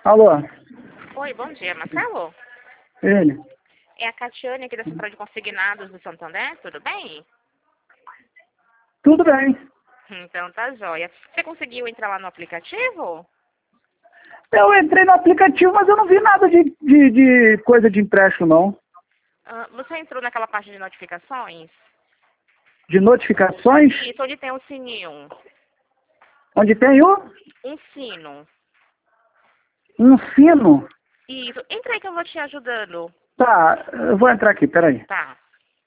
Alô, Oi, bom dia, Marcelo. ele. É a Catiane aqui da Central de Consignados do Santander, tudo bem? Tudo bem. Então tá jóia. Você conseguiu entrar lá no aplicativo? Eu entrei no aplicativo, mas eu não vi nada de coisa de empréstimo, não. Você entrou naquela parte de notificações? De notificações, Isso, onde tem um sininho. onde tem Um sino. um sino. Isso, entra aí que eu vou te ajudando. Tá, eu vou entrar aqui, peraí. Tá.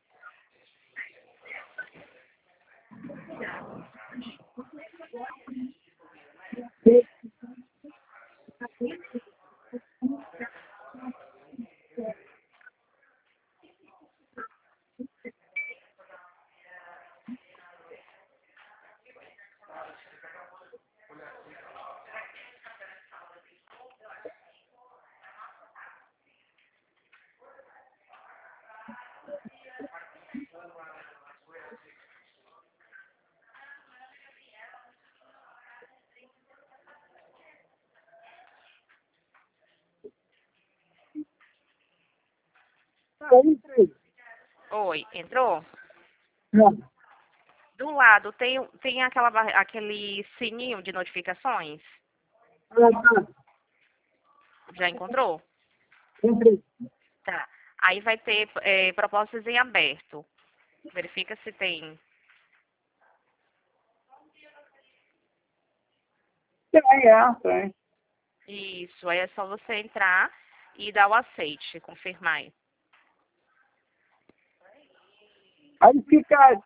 Eu entrei. Oi, entrou? Não. Do lado tem aquele sininho de notificações? Tá. Já encontrou? Entrei. Tá. Aí vai ter propostas em aberto. Verifica se tem. Tem. Isso, aí é só você entrar e dar o aceite, confirmar aí. Aí fica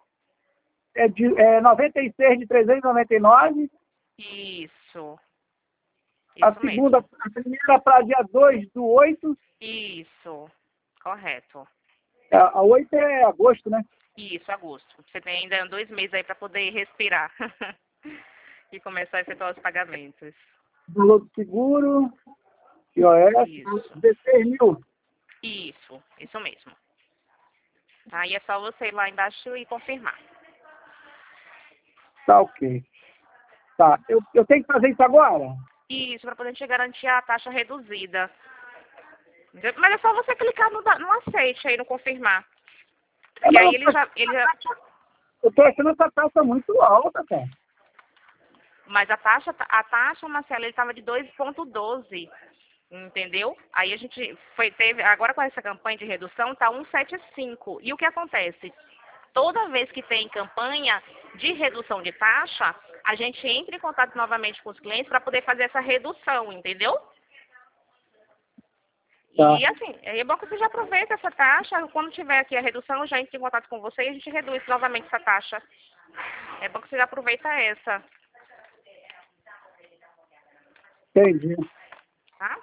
96 de 399. Isso, A isso segunda, mesmo. a primeira para dia 2/8. Isso, correto. A 8 é agosto, né? Isso, agosto. Você tem ainda 2 meses aí para poder respirar e começar a efetuar os pagamentos. Valor do seguro, IOS, Isso, 16 mil. isso mesmo. Aí é só você ir lá embaixo e confirmar. Tá ok. Tá, eu tenho que fazer isso agora? Isso, para poder te garantir a taxa reduzida. Mas é só você clicar no aceite aí, no confirmar. E aí Eu tô achando essa taxa muito alta, cara. mas a taxa, Marcelo, ele estava de 2,12, entendeu? Aí a gente agora com essa campanha de redução, tá 1,75. E o que acontece? Toda vez que tem campanha de redução de taxa, a gente entra em contato novamente com os clientes para poder fazer essa redução, entendeu? Tá. E assim, é bom que você já aproveita essa taxa. Quando tiver aqui a redução, eu já entro em contato com você e a gente reduz novamente essa taxa. É bom que você já aproveita essa, Entendi. tá?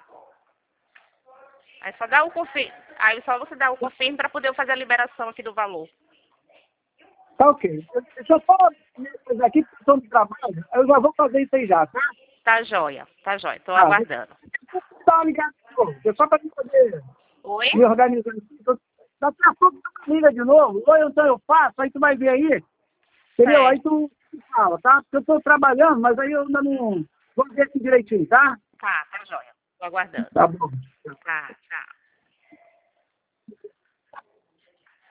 Aí só dá o confirme. Aí só você dá o confirme para poder fazer a liberação aqui do valor. Tá ok. Deixa eu só coisa aqui, questão de trabalho. Eu já vou fazer isso aí já, tá? Tá jóia, tá jóia. Tô Tá. aguardando. Vou dar uma ligada de novo. É só para poder Oi? me organizar aqui. Daqui a pouco tu me liga de novo. Ou então eu faço, aí tu vai ver aí. Entendeu? Aí Certo. tu fala, tá? Porque eu tô trabalhando, mas aí eu ainda não vou ver aqui direitinho, tá? Tá jóia. Tô aguardando. Tá bom. Tá, tchau.